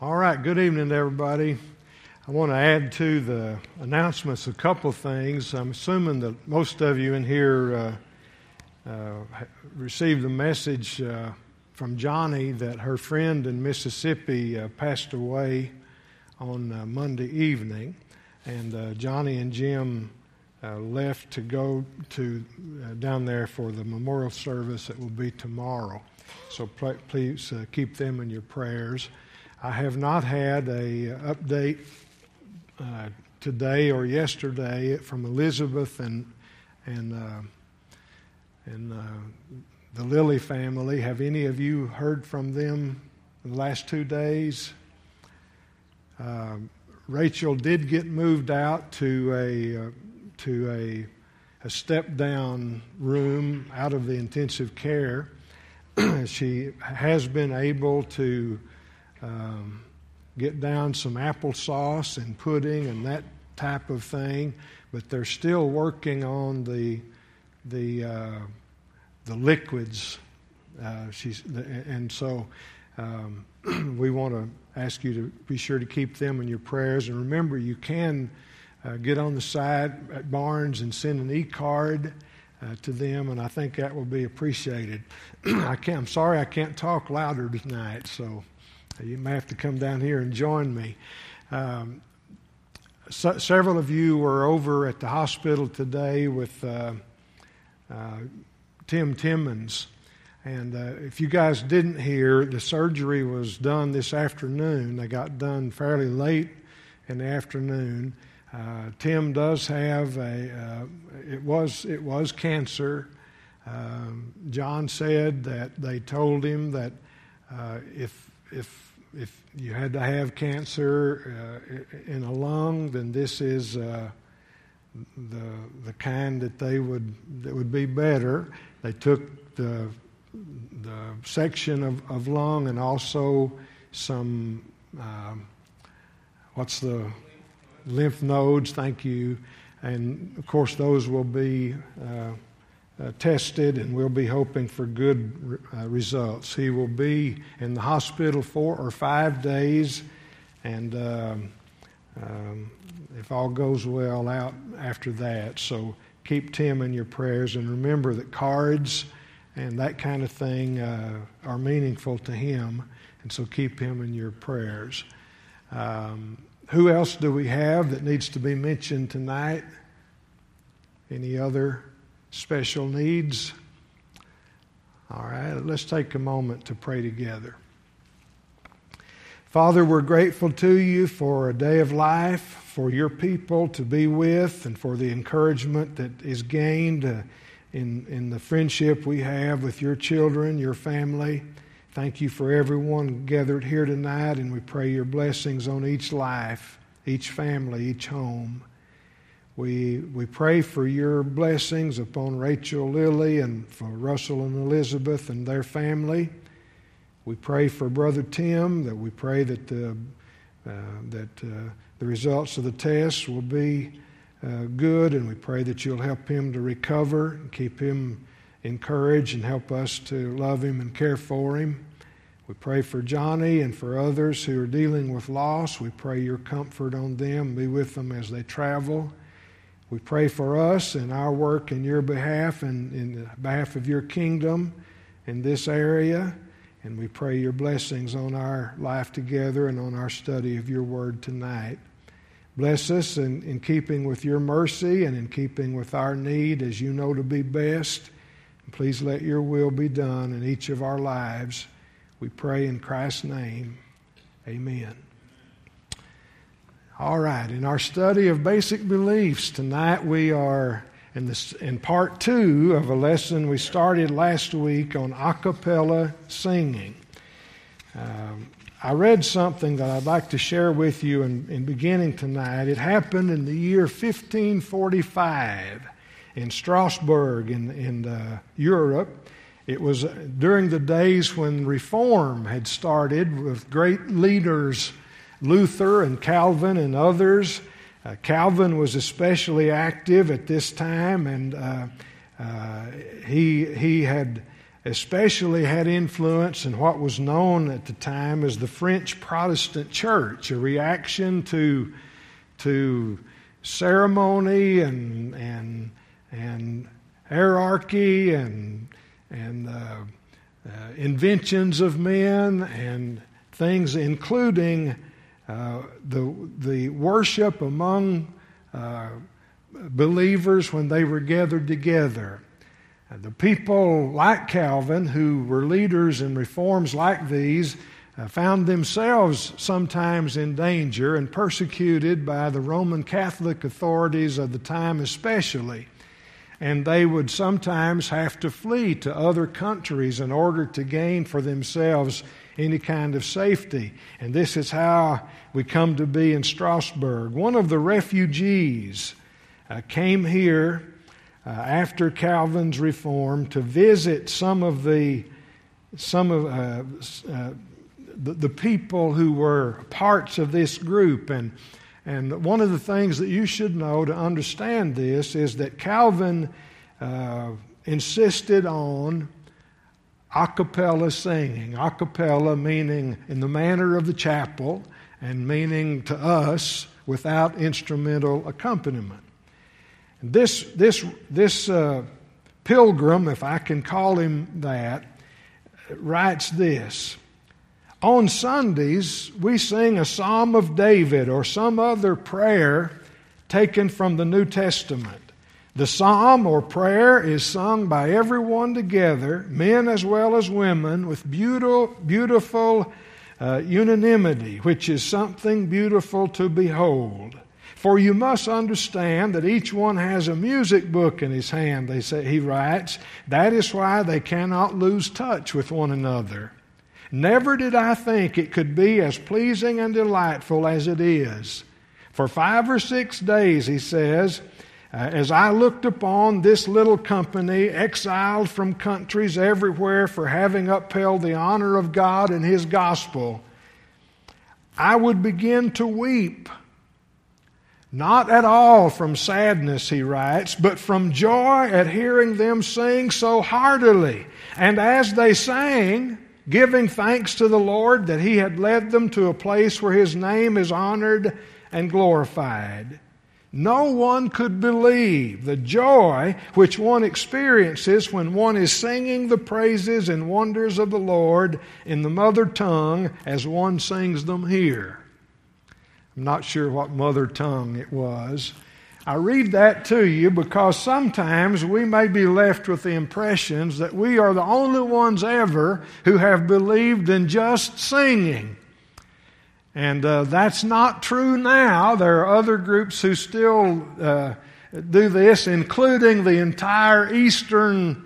All right, good evening, everybody. I want to add to the announcements a couple things. I'm assuming that most of you in here received the message from Johnny that her friend in Mississippi passed away on Monday evening. And Johnny and Jim left to go to down there for the memorial service that will be tomorrow. So please keep them in your prayers. I have not had a update today or yesterday from Elizabeth and the Lilly family. Have any of you heard from them in the last 2 days? Rachel did get moved out to a step-down room out of the intensive care. She has been able to get down some applesauce and pudding and that type of thing, but they're still working on the liquids. So we want to ask you to be sure to keep them in your prayers. And remember, you can get on the side at Barnes and send an e-card to them, and I think that will be appreciated. I'm sorry I can't talk louder tonight, so you may have to come down here and join me. Several of you were over at the hospital today with Tim Timmons. And if you guys didn't hear, the surgery was done this afternoon. They got done fairly late in the afternoon. Tim does have it was cancer. John said that they told him that if you had to have cancer in a lung, then this is the kind that would be better. They took the section of lung and also some lymph nodes. Thank you. And of course, those will be tested, and we'll be hoping for good results. He will be in the hospital 4 or 5 days, and if all goes well, out after that. So keep Tim in your prayers, and remember that cards and that kind of thing are meaningful to him, and so keep him in your prayers. Who else do we have that needs to be mentioned tonight? Any other special needs? All right, let's take a moment to pray together. Father, we're grateful to you for a day of life, for your people to be with, and for the encouragement that is gained in the friendship we have with your children, your family. Thank you for everyone gathered here tonight, and we pray your blessings on each life, each family, each home. We pray for your blessings upon Rachel, Lilly, and for Russell and Elizabeth and their family. We pray for Brother Tim, that we pray that the results of the tests will be good, and we pray that you'll help him to recover and keep him encouraged and help us to love him and care for him. We pray for Johnny and for others who are dealing with loss. We pray your comfort on them, be with them as they travel. We pray for us and our work in your behalf and in behalf of your kingdom in this area. And we pray your blessings on our life together and on our study of your word tonight. Bless us in keeping with your mercy and in keeping with our need as you know to be best. And please let your will be done in each of our lives. We pray in Christ's name. Amen. All right, in our study of basic beliefs, tonight we are in part 2 of a lesson we started last week on a cappella singing. I read something that I'd like to share with you in beginning tonight. It happened in the year 1545 in Strasbourg in Europe. It was during the days when Reform had started with great leaders, Luther and Calvin and others. Calvin was especially active at this time, and he had especially had influence in what was known at the time as the French Protestant Church, a reaction to ceremony and hierarchy and inventions of men and things, including the worship among believers when they were gathered together. The people like Calvin, who were leaders in reforms like these, found themselves sometimes in danger and persecuted by the Roman Catholic authorities of the time especially. And they would sometimes have to flee to other countries in order to gain for themselves any kind of safety. And this is how we come to be in Strasbourg. One of the refugees came here after Calvin's reform to visit some of the people who were parts of this group. And one of the things that you should know to understand this is that Calvin insisted on a cappella singing. A cappella meaning in the manner of the chapel, and meaning to us without instrumental accompaniment. This pilgrim, if I can call him that, writes this: on Sundays, we sing a Psalm of David or some other prayer taken from the New Testament. The psalm or prayer is sung by everyone together, men as well as women, with beautiful unanimity, which is something beautiful to behold. For you must understand that each one has a music book in his hand, he writes. That is why they cannot lose touch with one another. Never did I think it could be as pleasing and delightful as it is. For 5 or 6 days, he says, as I looked upon this little company, exiled from countries everywhere for having upheld the honor of God and His gospel, I would begin to weep. Not at all from sadness, he writes, but from joy at hearing them sing so heartily. And as they sang, giving thanks to the Lord that He had led them to a place where His name is honored and glorified. No one could believe the joy which one experiences when one is singing the praises and wonders of the Lord in the mother tongue as one sings them here. I'm not sure what mother tongue it was. I read that to you because sometimes we may be left with the impressions that we are the only ones ever who have believed in just singing. And that's not true now. There are other groups who still do this, including the entire Eastern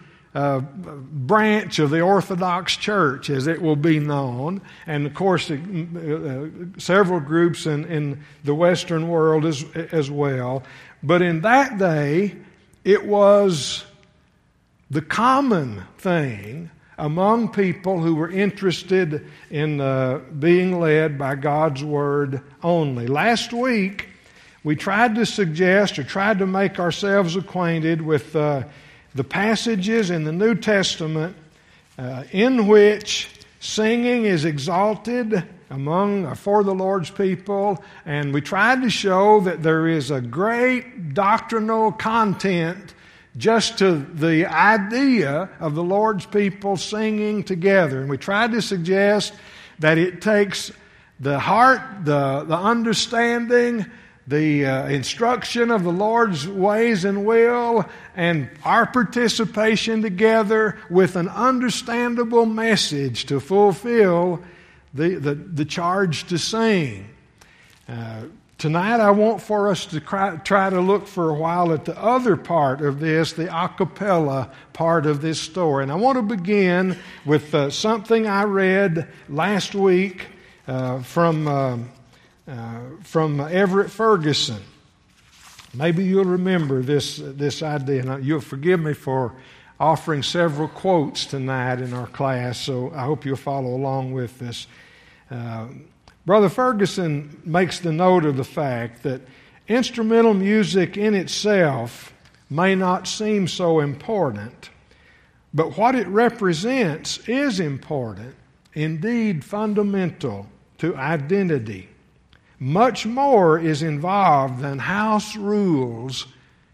branch of the Orthodox Church, as it will be known. And of course, several groups in the Western world as well. But in that day, it was the common thing among people who were interested in being led by God's Word only. Last week, we tried to suggest or tried to make ourselves acquainted with the passages in the New Testament in which singing is exalted for the Lord's people, and we tried to show that there is a great doctrinal content just to the idea of the Lord's people singing together. And we tried to suggest that it takes the heart, the understanding, the instruction of the Lord's ways and will, and our participation together with an understandable message to fulfill the charge to sing. Tonight I want for us to try to look for a while at the other part of this, the a cappella part of this story. And I want to begin with something I read last week from Everett Ferguson. Maybe you'll remember this idea. Now, you'll forgive me for offering several quotes tonight in our class, so I hope you'll follow along with this. Brother Ferguson makes the note of the fact that instrumental music in itself may not seem so important, But what it represents is important, indeed fundamental to identity. Much more is involved than house rules,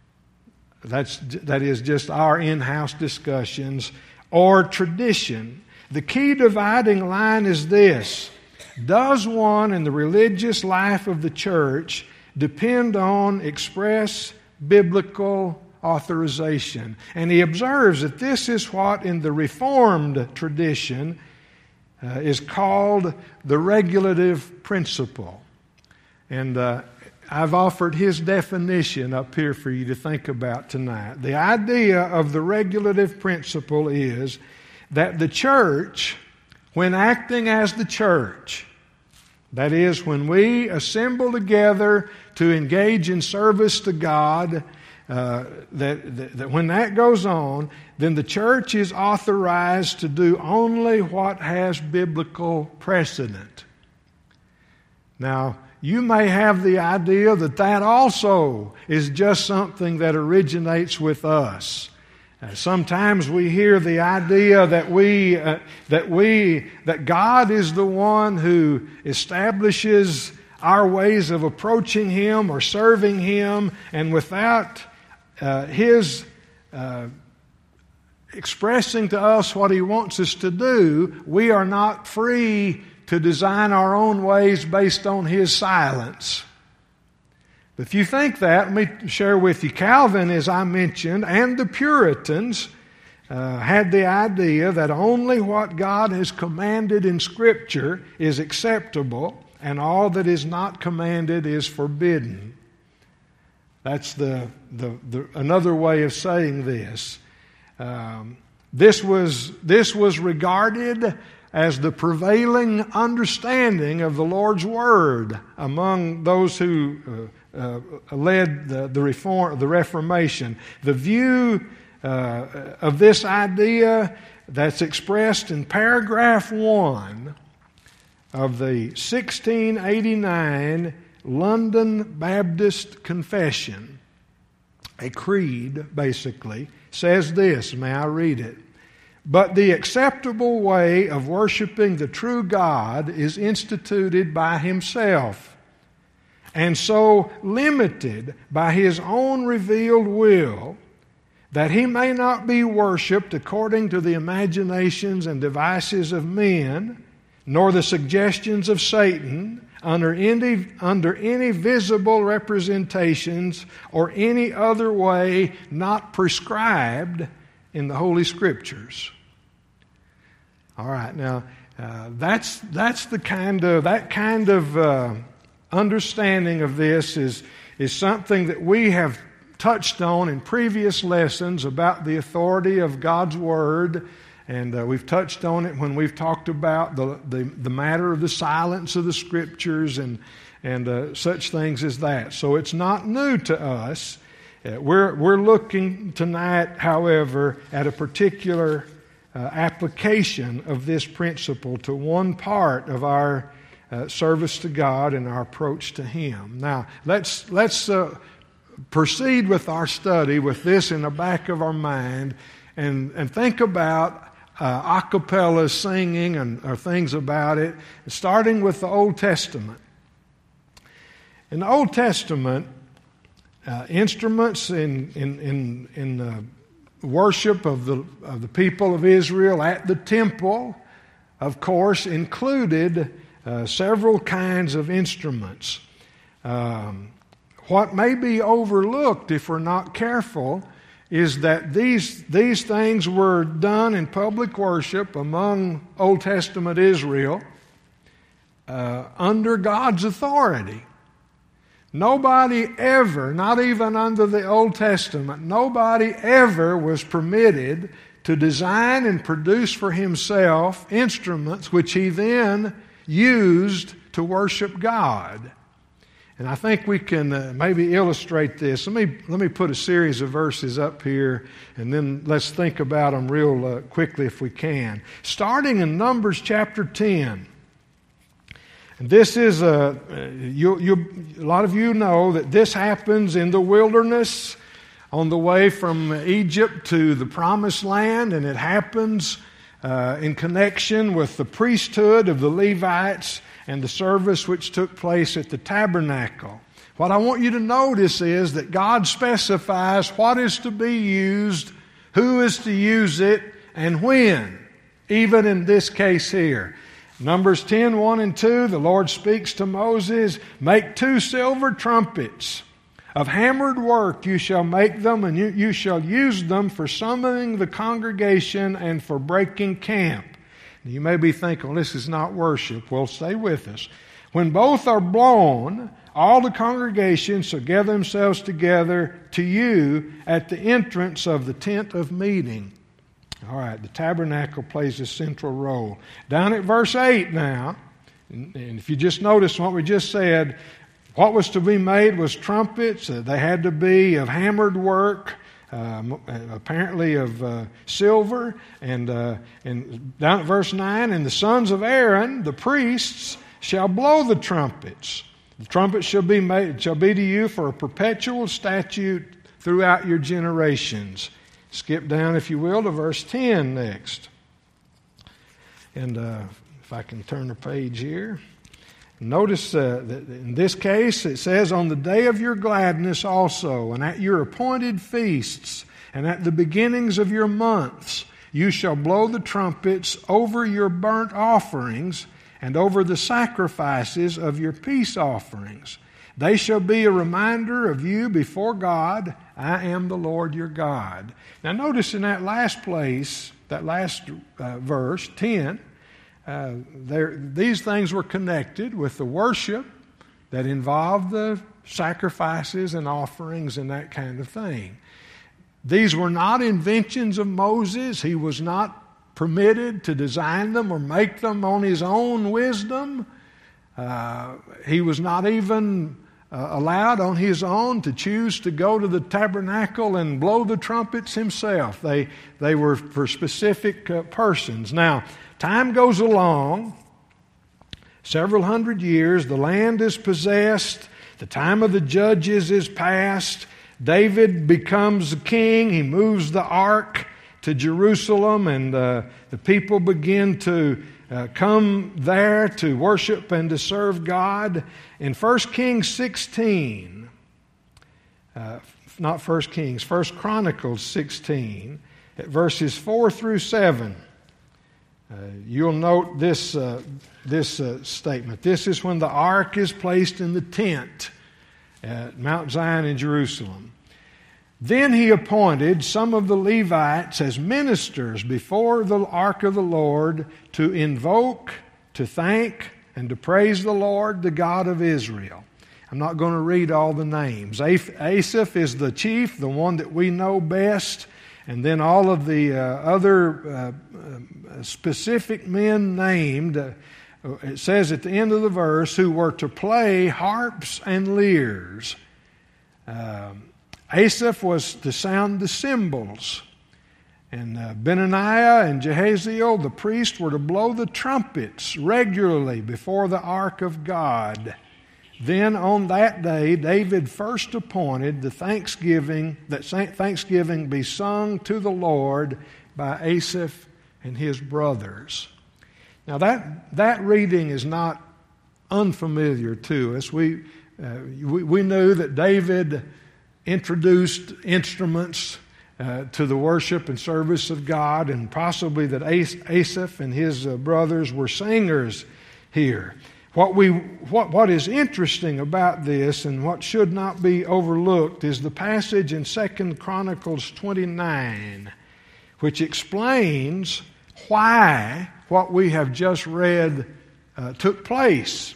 that is just our in-house discussions, or tradition. The key dividing line is this: does one in the religious life of the church depend on express biblical authorization? And he observes that this is what in the Reformed tradition is called the regulative principle. And I've offered his definition up here for you to think about tonight. The idea of the regulative principle is that the church, when acting as the church, that is, when we assemble together to engage in service to God, that when that goes on, then the church is authorized to do only what has biblical precedent. Now, you may have the idea that that also is just something that originates with us. Sometimes we hear the idea that God is the one who establishes our ways of approaching Him or serving Him, and without His expressing to us what He wants us to do, we are not free to design our own ways based on His silence. But if you think that, let me share with you, Calvin, as I mentioned, and the Puritans had the idea that only what God has commanded in Scripture is acceptable, and all that is not commanded is forbidden. That's another way of saying this. This was regarded as the prevailing understanding of the Lord's Word among those who led the Reformation. The view of this idea that's expressed in paragraph 1 of the 1689 London Baptist Confession, a creed basically, says this. May I read it? But the acceptable way of worshiping the true God is instituted by Himself, and so limited by His own revealed will, that He may not be worshipped according to the imaginations and devices of men, nor the suggestions of Satan, under any visible representations or any other way not prescribed in the Holy Scriptures. All right, now that's the kind of understanding of this is something that we have touched on in previous lessons about the authority of God's Word, and we've touched on it when we've talked about the matter of the silence of the Scriptures and such things as that. So it's not new to us. We're looking tonight, however, at a particular application of this principle to one part of our service to God and our approach to Him. Now, let's proceed with our study with this in the back of our mind and think about a cappella singing or things about it, starting with the Old Testament. In the Old Testament, instruments in worship of the people of Israel at the temple, of course, included several kinds of instruments. What may be overlooked if we're not careful is that these things were done in public worship among Old Testament Israel under God's authority. Nobody ever, not even under the Old Testament, nobody ever was permitted to design and produce for himself instruments which he then used to worship God. And I think we can maybe illustrate this. Let me put a series of verses up here, and then let's think about them real quickly if we can. Starting in Numbers chapter 10. And this is a lot of you know that this happens in the wilderness on the way from Egypt to the Promised Land, and it happens in connection with the priesthood of the Levites and the service which took place at the tabernacle. What I want you to notice is that God specifies what is to be used, who is to use it, and when, even in this case here. Numbers 10, 1 and 2, the Lord speaks to Moses, "Make 2 silver trumpets. Of hammered work you shall make them, and you shall use them for summoning the congregation and for breaking camp." You may be thinking, well, this is not worship. Well, stay with us. "When both are blown, all the congregation shall gather themselves together to you at the entrance of the tent of meeting." All right, the tabernacle plays a central role. Down at verse 8 now, and if you just notice what we just said, what was to be made was trumpets. They had to be of hammered work, apparently of silver. And down at verse 9, "And the sons of Aaron, the priests, shall blow the trumpets. The trumpets shall be to you for a perpetual statute throughout your generations." Skip down, if you will, to verse 10 next. And if I can turn the page here. Notice that in this case it says, "On the day of your gladness also, and at your appointed feasts, and at the beginnings of your months, you shall blow the trumpets over your burnt offerings and over the sacrifices of your peace offerings. They shall be a reminder of you before God. I am the Lord your God." Now notice in that last place, that last verse, 10, these things were connected with the worship that involved the sacrifices and offerings and that kind of thing. These were not inventions of Moses. He was not permitted to design them or make them on his own wisdom. He was not even allowed on his own to choose to go to the tabernacle and blow the trumpets himself. They were for specific persons. Now, time goes along, several hundred years, the land is possessed, the time of the judges is past, David becomes the king, he moves the ark to Jerusalem, and the people begin to come there to worship and to serve God. In 1 Kings 16, not 1 Kings, 1 Chronicles 16, at verses 4 through 7, you'll note this statement. "This is when the ark is placed in the tent at Mount Zion in Jerusalem. Then he appointed some of the Levites as ministers before the ark of the Lord to invoke, to thank, and to praise the Lord, the God of Israel." I'm not going to read all the names. Asaph is the chief, the one that we know best, and then all of the other specific men named, it says at the end of the verse, who were to play harps and lyres. Asaph was to sound the cymbals, and Benaniah and Jehaziel, the priest, were to blow the trumpets regularly before the ark of God. Then on that day, David first appointed that thanksgiving be sung to the Lord by Asaph and his brothers. Now that reading is not unfamiliar to us. We knew that David introduced instruments to the worship and service of God, and possibly that Asaph and his brothers were singers here. What is interesting about this, and what should not be overlooked, is the passage in 2 Chronicles 29, which explains why what we have just read took place.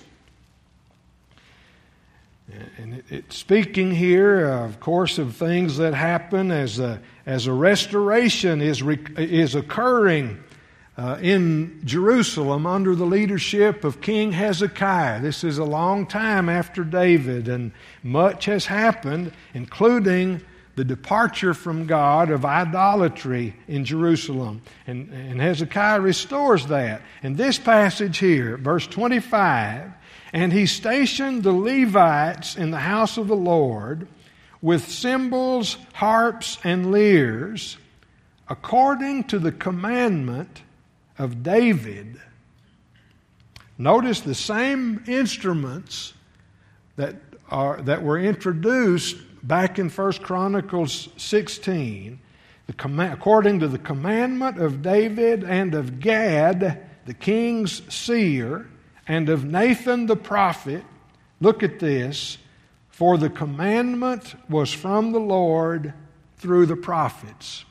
And it's speaking here, of course, of things that happen as a restoration is occurring in Jerusalem under the leadership of King Hezekiah. This is a long time after David, and much has happened, including the departure from God of idolatry in Jerusalem. And Hezekiah restores that. In this passage here, verse 25, "And he stationed the Levites in the house of the Lord with cymbals, harps, and lyres, according to the commandment of David. Notice the same instruments that were introduced back in 1 Chronicles 16, according to the commandment of David and of Gad, the king's seer, and of Nathan the prophet. Look at this. For the commandment was from the Lord through the prophets.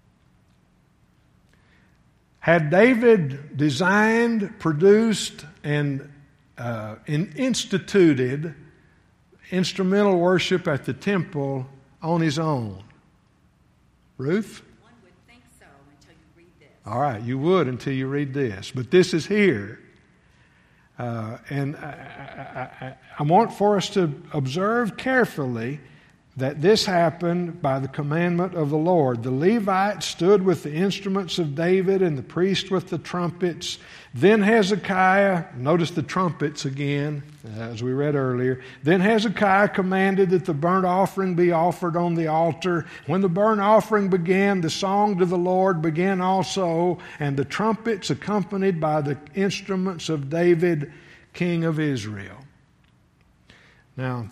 Had David designed, produced, and instituted instrumental worship at the temple on his own? Ruth? One would think so until you read this. All right, you would until you read this. But this is here. And I want for us to observe carefully that this happened by the commandment of the Lord. The Levites stood with the instruments of David and the priest with the trumpets. Then Hezekiah, notice the trumpets again, as we read earlier. Then Hezekiah commanded that the burnt offering be offered on the altar. When the burnt offering began, the song to the Lord began also, and the trumpets accompanied by the instruments of David, king of Israel. Now,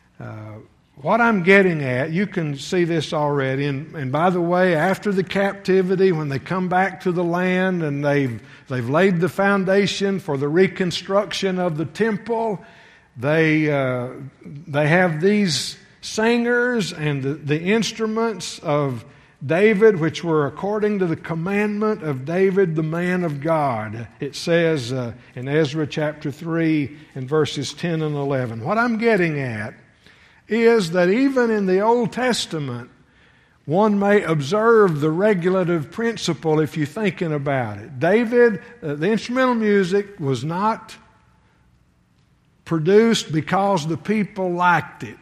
what I'm getting at, you can see this already, and by the way, after the captivity, when they come back to the land and they've laid the foundation for the reconstruction of the temple, they have these singers and the instruments of David, which were according to the commandment of David, the man of God. It says in Ezra chapter 3 and verses 10 and 11. What I'm getting at is that even in the Old Testament, one may observe the regulative principle if you're thinking about it. David, the instrumental music was not produced because the people liked it.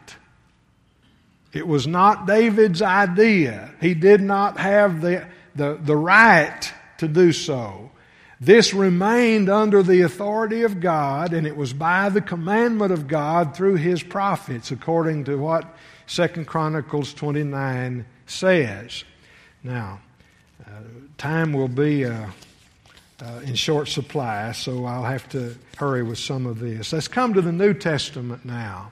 It was not David's idea. He did not have the right to do so. This remained under the authority of God, and it was by the commandment of God through His prophets, according to what 2 Chronicles 29 says. Now, time will be in short supply, so I'll have to hurry with some of this. Let's come to the New Testament now.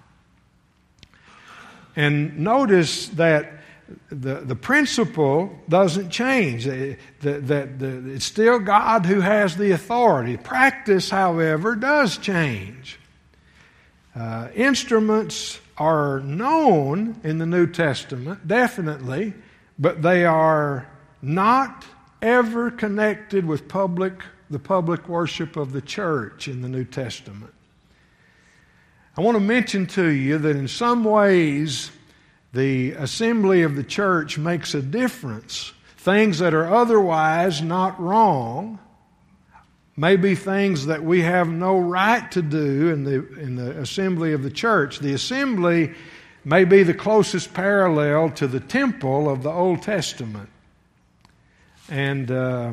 And notice that the principle doesn't change. It's still God who has the authority. Practice, however, does change. Instruments are known in the New Testament, definitely, but they are not ever connected with the public worship of the church in the New Testament. I want to mention to you that in some ways the assembly of the church makes a difference. Things that are otherwise not wrong may be things that we have no right to do in the assembly of the church. The assembly may be the closest parallel to the temple of the Old Testament. And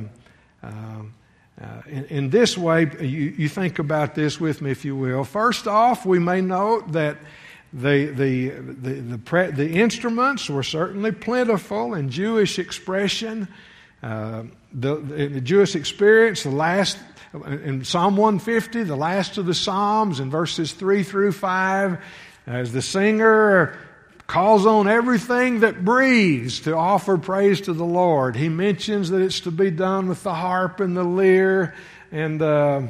in this way, you think about this with me, if you will. First off, we may note that the instruments were certainly plentiful in Jewish expression. The Jewish experience, in Psalm 150, the last of the Psalms, in verses 3 through 5, as the singer calls on everything that breathes to offer praise to the Lord. He mentions that it's to be done with the harp and the lyre and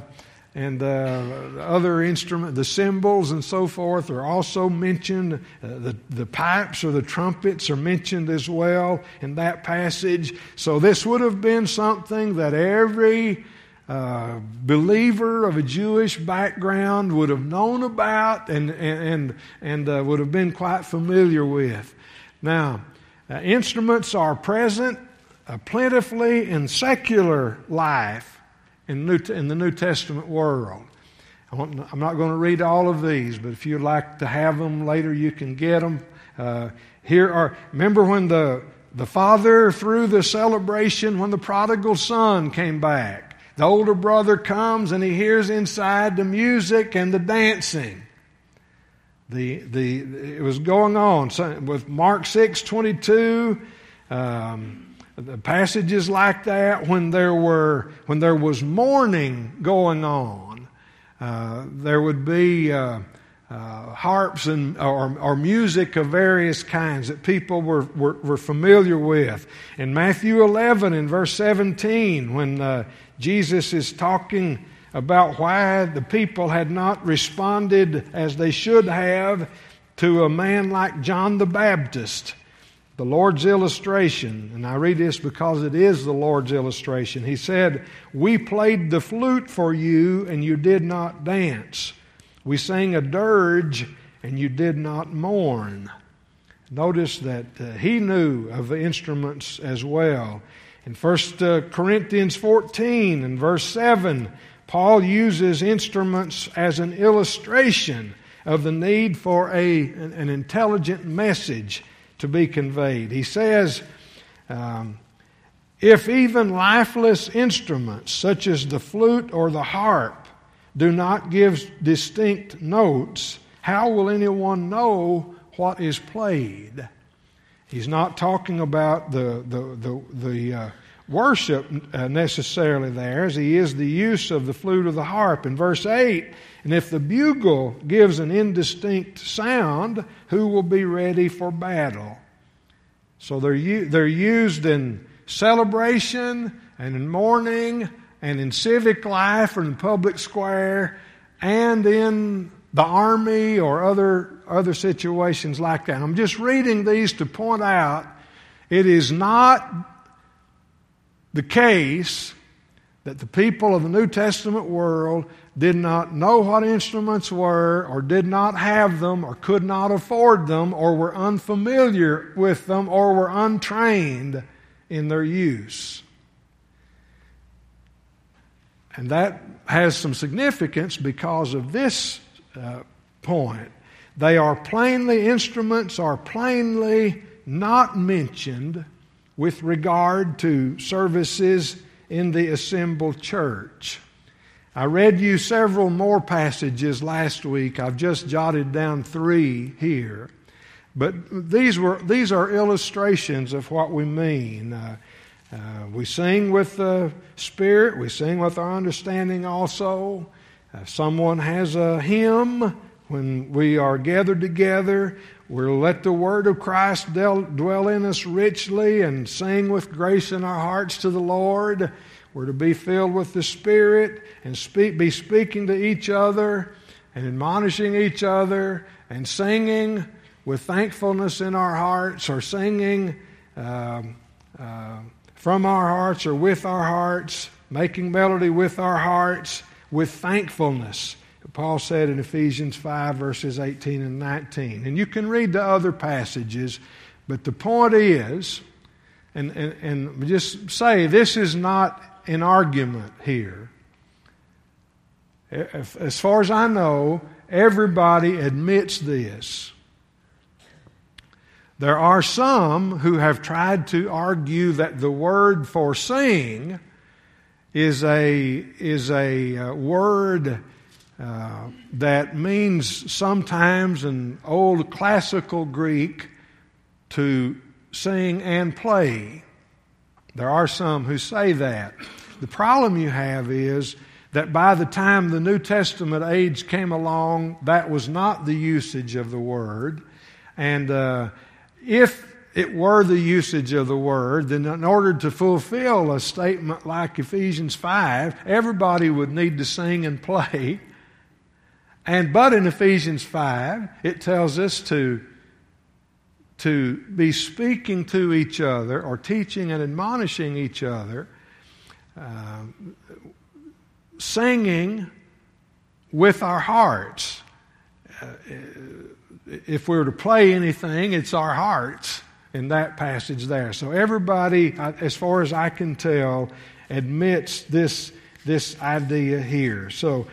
other instruments, the cymbals and so forth are also mentioned. The pipes or the trumpets are mentioned as well in that passage. So this would have been something that every believer of a Jewish background would have known about and would have been quite familiar with. Now, instruments are present plentifully in secular life in the New Testament world. I'm not going to read all of these, but if you'd like to have them later, you can get them. Remember when the father, through the celebration, when the prodigal son came back, the older brother comes and he hears inside the music and the dancing. It was going on. So with Mark 6:22, the passages like that, when there was mourning going on, there would be harps or music of various kinds that people were familiar with. In Matthew 11, in verse 17, when Jesus is talking about why the people had not responded as they should have to a man like John the Baptist, the Lord's illustration, and I read this because it is the Lord's illustration. He said, "We played the flute for you, and you did not dance. We sang a dirge, and you did not mourn." Notice that he knew of the instruments as well. In 1 Corinthians 14 and verse 7, Paul uses instruments as an illustration of the need for an intelligent message to be conveyed. He says, if even lifeless instruments such as the flute or the harp do not give distinct notes, how will anyone know what is played? He's not talking about the worship necessarily there, as he is the use of the flute or the harp. In verse 8, and if the bugle gives an indistinct sound, who will be ready for battle? So they're used in celebration and in mourning and in civic life or in the public square and in the army or other situations like that. I'm just reading these to point out it is not the case that the people of the New Testament world did not know what instruments were, or did not have them, or could not afford them, or were unfamiliar with them, or were untrained in their use. And that has some significance because of this point. Instruments are plainly not mentioned with regard to services in the assembled church. I read you several more passages last week. I've just jotted down 3 here. But these are illustrations of what we mean. We sing with the Spirit. We sing with our understanding also. Someone has a hymn. When we are gathered together, we'll let the Word of Christ dwell in us richly and sing with grace in our hearts to the Lord. We're to be filled with the Spirit and be speaking to each other and admonishing each other and singing with thankfulness in our hearts, or singing from our hearts or with our hearts, making melody with our hearts with thankfulness. Paul said in Ephesians 5, verses 18 and 19. And you can read the other passages, but the point is, and just say, this is not an argument here. As far as I know, everybody admits this. There are some who have tried to argue that the word for sing is a word that means sometimes in old classical Greek to sing and play. There are some who say that. The problem you have is that by the time the New Testament age came along, that was not the usage of the word. And if it were the usage of the word, then in order to fulfill a statement like Ephesians 5, everybody would need to sing and play. But in Ephesians 5, it tells us to be speaking to each other or teaching and admonishing each other, singing with our hearts. If we were to play anything, it's our hearts in that passage there. So everybody, as far as I can tell, admits this idea here. So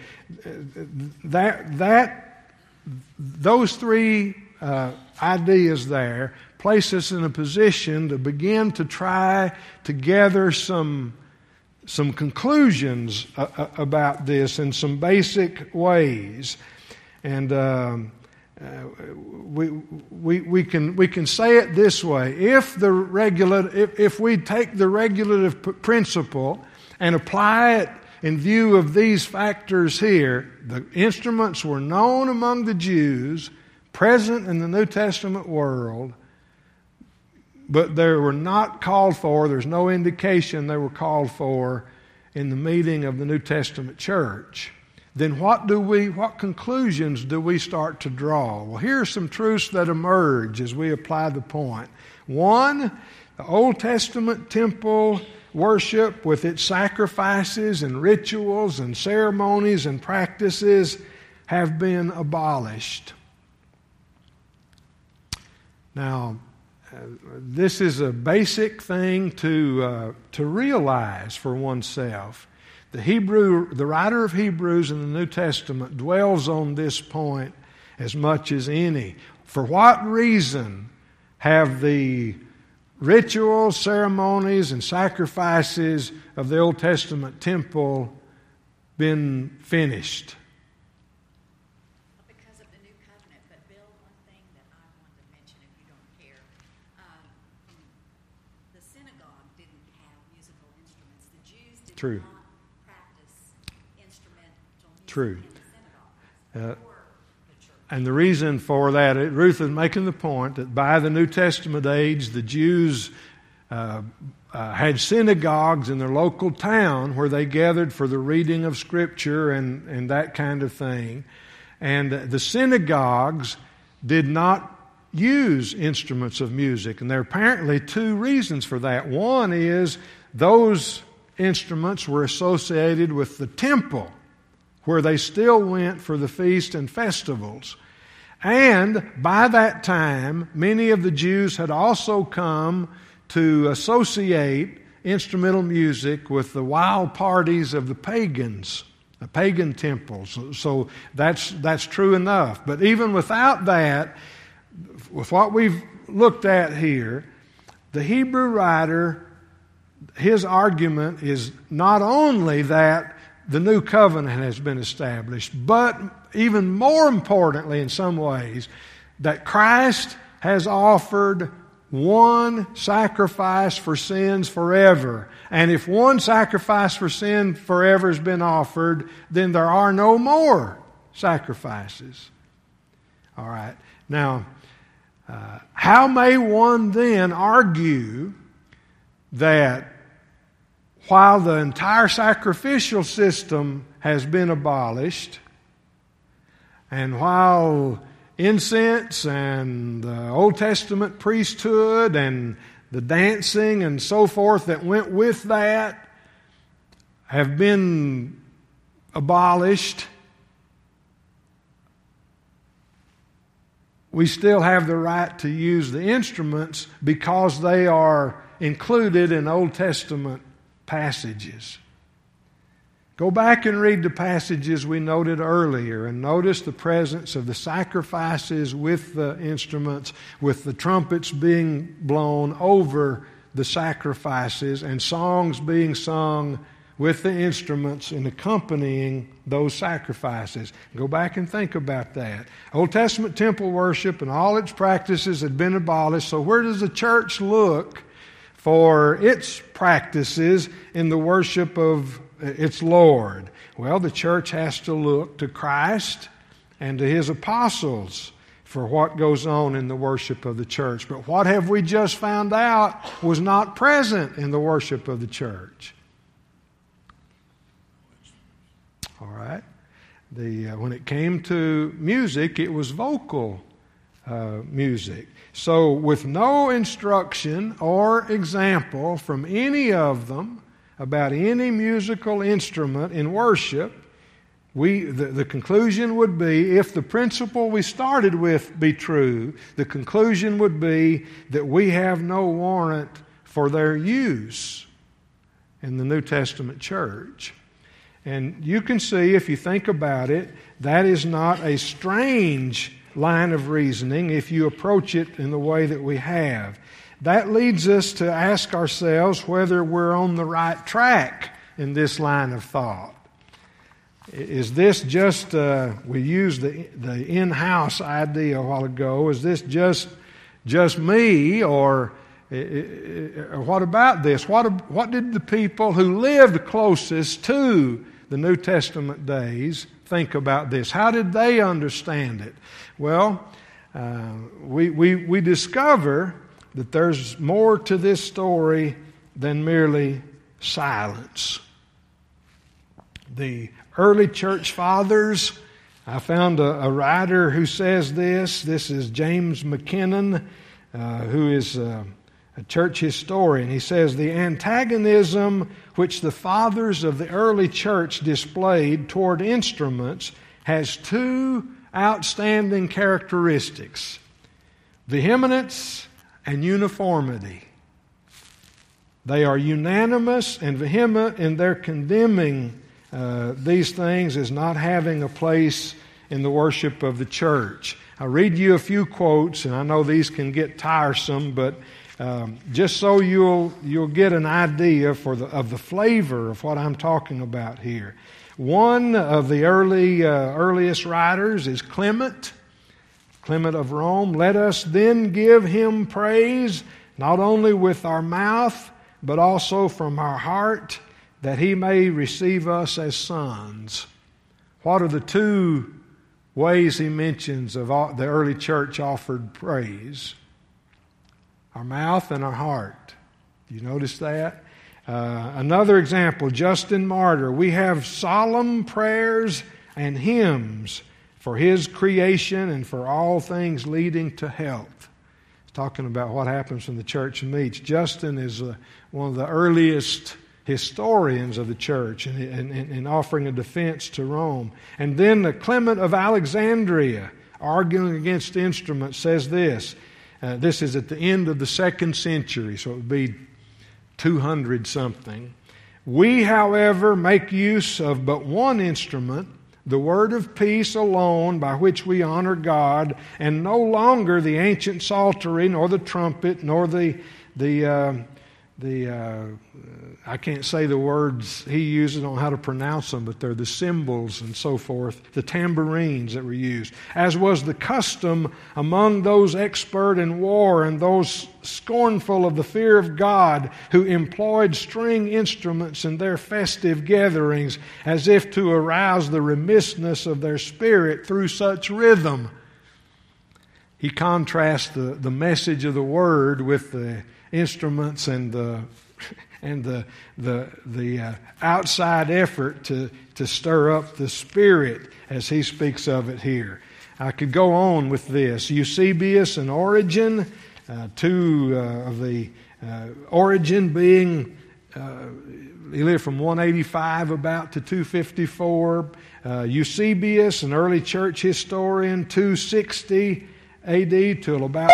those 3 ideas there place us in a position to begin to try to gather some conclusions about this in some basic ways. And we can say it this way: if we take the regulative principle and apply it in view of these factors here, the instruments were known among the Jews, present in the New Testament world, but they were not called for. There's no indication they were called for in the meeting of the New Testament church. Then what conclusions do we start to draw? Well, here are some truths that emerge as we apply the point. One, the Old Testament temple worship with its sacrifices and rituals and ceremonies and practices have been abolished. Now, this is a basic thing to realize for oneself. The writer of Hebrews in the New Testament dwells on this point as much as any. For what reason have the rituals, ceremonies, and sacrifices of the Old Testament temple been finished? Because of the new covenant. But Bill, one thing that I wanted to mention, if you don't care, the synagogue didn't have musical instruments. The Jews did True. not practice instrumental music True. in the synagogue. And the reason for that, Ruth is making the point that by the New Testament age, the Jews had synagogues in their local town where they gathered for the reading of Scripture and that kind of thing. And the synagogues did not use instruments of music. And there are apparently two reasons for that. One is those instruments were associated with the temple, where they still went for the feast and festivals. And by that time, many of the Jews had also come to associate instrumental music with the wild parties of the pagans, the pagan temples. So that's true enough. But even without that, with what we've looked at here, the Hebrew writer, his argument is not only that the new covenant has been established, but even more importantly in some ways, that Christ has offered one sacrifice for sins forever. And if one sacrifice for sin forever has been offered, then there are no more sacrifices. All right. Now, how may one then argue that while the entire sacrificial system has been abolished, and while incense and the Old Testament priesthood and the dancing and so forth that went with that have been abolished, we still have the right to use the instruments because they are included in Old Testament passages. Go back and read the passages we noted earlier and notice the presence of the sacrifices with the instruments, with the trumpets being blown over the sacrifices and songs being sung with the instruments and accompanying those sacrifices. Go back and think about that. Old Testament temple worship and all its practices had been abolished, so where does the church look for its practices in the worship of its Lord? Well, the church has to look to Christ and to His apostles for what goes on in the worship of the church. But what have we just found out was not present in the worship of the church? All right. When it came to music, it was vocal music. So with no instruction or example from any of them about any musical instrument in worship, the conclusion would be, if the principle we started with be true, the conclusion would be that we have no warrant for their use in the New Testament church. And you can see, if you think about it, that is not a strange line of reasoning if you approach it in the way that we have. That leads us to ask ourselves whether we're on the right track in this line of thought. Is this just, we used the in-house idea a while ago, is this just me, or what about this? What did the people who lived closest to the New Testament days think about this? How did they understand it? Well, we discover that there's more to this story than merely silence. The early church fathers, I found a writer who says this. This is James McKinnon, who is a church historian. He says, the antagonism which the fathers of the early church displayed toward instruments has two outstanding characteristics: vehemence and uniformity. They are unanimous and vehement in their condemning these things as not having a place in the worship of the church. I'll read you a few quotes, and I know these can get tiresome, but just so you'll get an idea of the flavor of what I'm talking about here. One of the earliest writers is Clement of Rome. Let us then give him praise, not only with our mouth, but also from our heart, that he may receive us as sons. What are the two ways he mentions of the early church offered praise? Our mouth and our heart. Do you notice that? Another example, Justin Martyr. We have solemn prayers and hymns for his creation and for all things leading to health. He's talking about what happens when the church meets. Justin is one of the earliest historians of the church and offering a defense to Rome. And then Clement of Alexandria, arguing against instruments, says this. This is at the end of the 2nd century, so it would be 200 something. We, however, make use of but one instrument, the word of peace alone, by which we honor God, and no longer the ancient psaltery, nor the trumpet, nor the I can't say the words he uses on how to pronounce them, but they're the cymbals and so forth, the tambourines that were used, as was the custom among those expert in war and those scornful of the fear of God, who employed string instruments in their festive gatherings, as if to arouse the remissness of their spirit through such rhythm. He contrasts the message of the Word with the instruments and the outside effort to stir up the Spirit, as he speaks of it here. I could go on with this. Eusebius and Origen, two of the Origen being he lived from 185 about to 254. Eusebius, an early church historian, 260 A.D. till about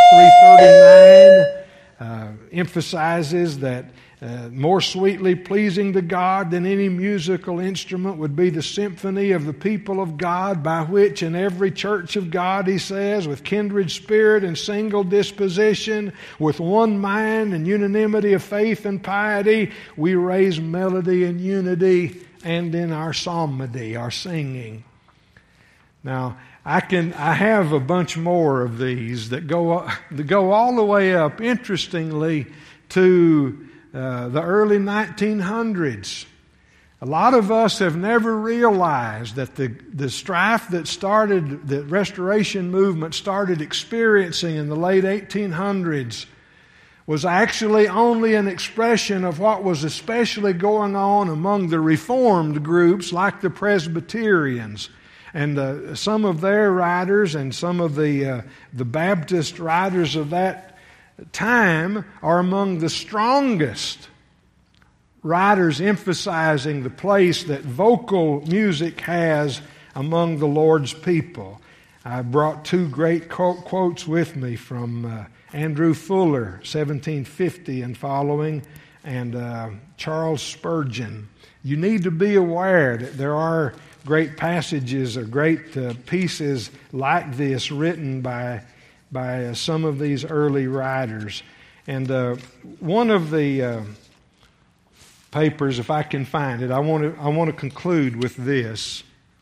339, emphasizes that more sweetly pleasing to God than any musical instrument would be the symphony of the people of God, by which in every church of God, he says, with kindred spirit and single disposition, with one mind and unanimity of faith and piety, we raise melody and unity and in our psalmody, our singing. Now, I have a bunch more of these that go all the way up, interestingly, to the early 1900s. A lot of us have never realized that the strife that Restoration movement started experiencing in the late 1800s was actually only an expression of what was especially going on among the Reformed groups like the Presbyterians. And some of their writers and some of the Baptist writers of that time are among the strongest writers emphasizing the place that vocal music has among the Lord's people. I brought two great quotes with me from Andrew Fuller, 1750 and following, and Charles Spurgeon. You need to be aware that there are great passages or great pieces like this written by some of these early writers. And one of the papers, if I can find it, I want to conclude with this.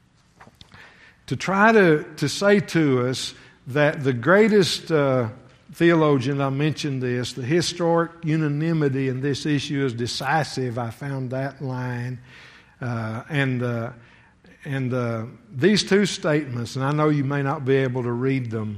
to try to say to us that the greatest theologian, I mentioned this, the historic unanimity in this issue is decisive. I found that line. These two statements, and I know you may not be able to read them,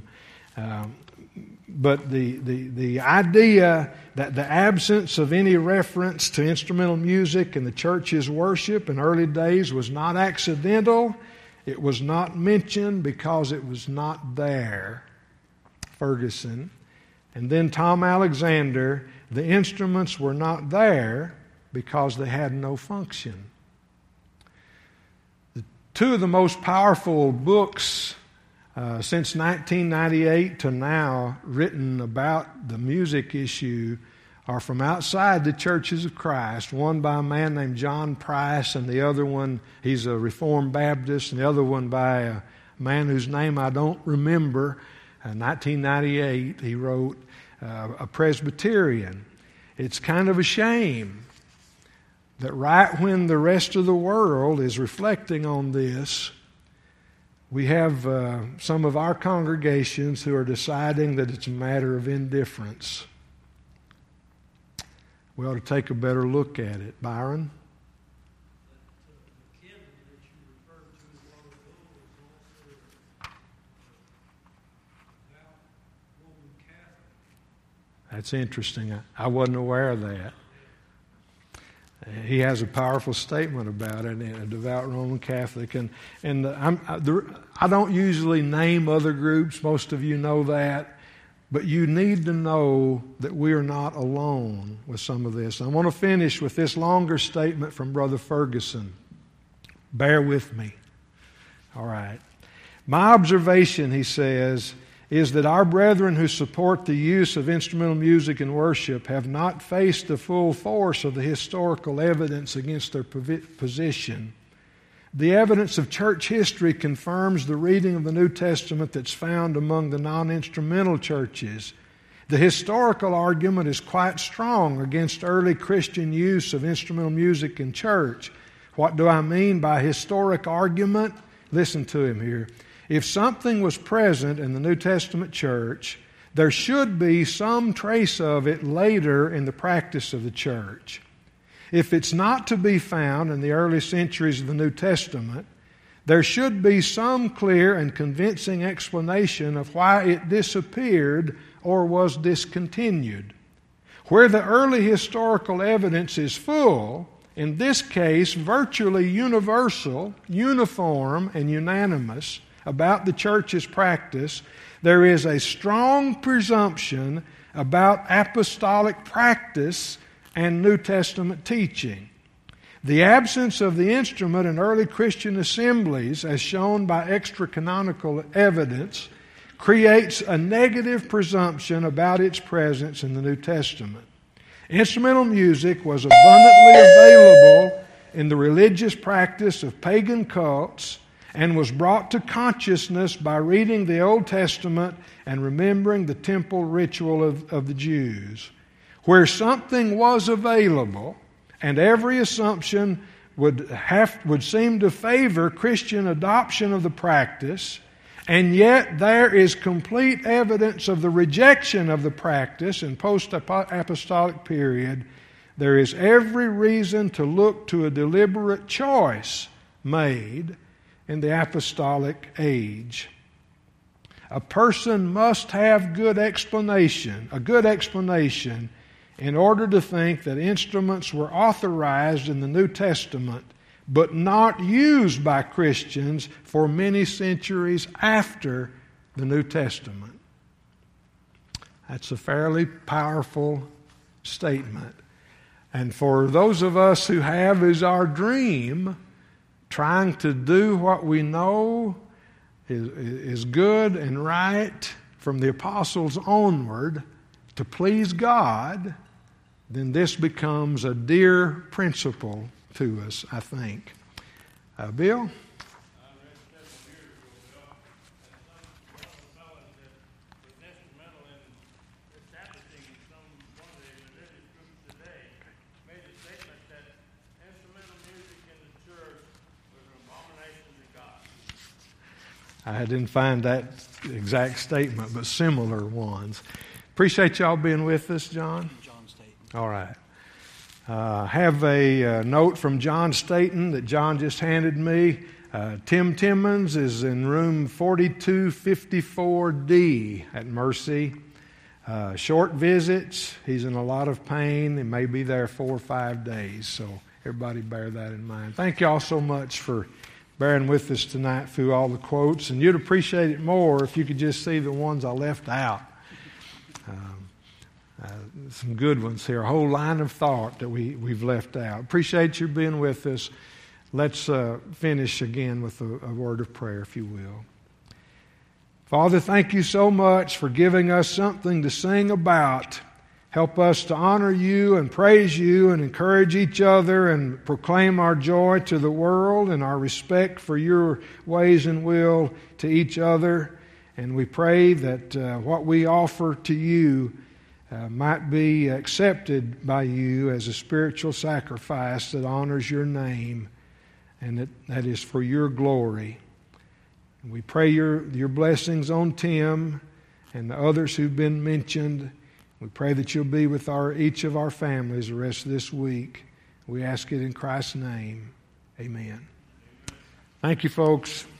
but the idea that the absence of any reference to instrumental music in the church's worship in early days was not accidental. It was not mentioned because it was not there. Ferguson. And then Tom Alexander, the instruments were not there because they had no function. Two of the most powerful books since 1998 to now written about the music issue are from outside the churches of Christ. One by a man named John Price, and the other one, he's a Reformed Baptist, and the other one by a man whose name I don't remember. In 1998, he wrote a Presbyterian. It's kind of a shame that right when the rest of the world is reflecting on this, we have some of our congregations who are deciding that it's a matter of indifference. We ought to take a better look at it. Byron? That's interesting. I wasn't aware of that. He has a powerful statement about it, a devout Roman Catholic. I don't usually name other groups. Most of you know that. But you need to know that we are not alone with some of this. I want to finish with this longer statement from Brother Ferguson. Bear with me. All right. My observation, he says, is that our brethren who support the use of instrumental music in worship have not faced the full force of the historical evidence against their position. The evidence of church history confirms the reading of the New Testament that's found among the non-instrumental churches. The historical argument is quite strong against early Christian use of instrumental music in church. What do I mean by historic argument? Listen to him here. If something was present in the New Testament church, there should be some trace of it later in the practice of the church. If it's not to be found in the early centuries of the New Testament, there should be some clear and convincing explanation of why it disappeared or was discontinued. Where the early historical evidence is full, in this case virtually universal, uniform, and unanimous about the church's practice, there is a strong presumption about apostolic practice and New Testament teaching. The absence of the instrument in early Christian assemblies, as shown by extra-canonical evidence, creates a negative presumption about its presence in the New Testament. Instrumental music was abundantly available in the religious practice of pagan cults and was brought to consciousness by reading the Old Testament and remembering the temple ritual of the Jews. Where something was available, and every assumption would seem to favor Christian adoption of the practice, and yet there is complete evidence of the rejection of the practice in post-apostolic period, there is every reason to look to a deliberate choice made in the apostolic age. A person must have a good explanation, in order to think that instruments were authorized in the New Testament but not used by Christians for many centuries after the New Testament. That's a fairly powerful statement. And for those of us who have as our dream trying to do what we know is good and right from the apostles onward to please God, then this becomes a dear principle to us, I think. Bill? I didn't find that exact statement, but similar ones. Appreciate y'all being with us, John. John Staten. All right. Have a note from John Staten that John just handed me. Tim Timmons is in room 4254D at Mercy. Short visits. He's in a lot of pain. He may be there 4 or 5 days, so everybody bear that in mind. Thank you all so much for bearing with us tonight through all the quotes, and you'd appreciate it more if you could just see the ones I left out. Some good ones here, a whole line of thought that we've left out. Appreciate you being with us. Let's finish again with a word of prayer, if you will. Father, thank you so much for giving us something to sing about. Help us to honor you and praise you and encourage each other and proclaim our joy to the world and our respect for your ways and will to each other. And we pray that what we offer to you might be accepted by you as a spiritual sacrifice that honors your name and that is for your glory. And we pray your blessings on Tim and the others who've been mentioned. We pray that you'll be with each of our families the rest of this week. We ask it in Christ's name. Amen. Thank you, folks.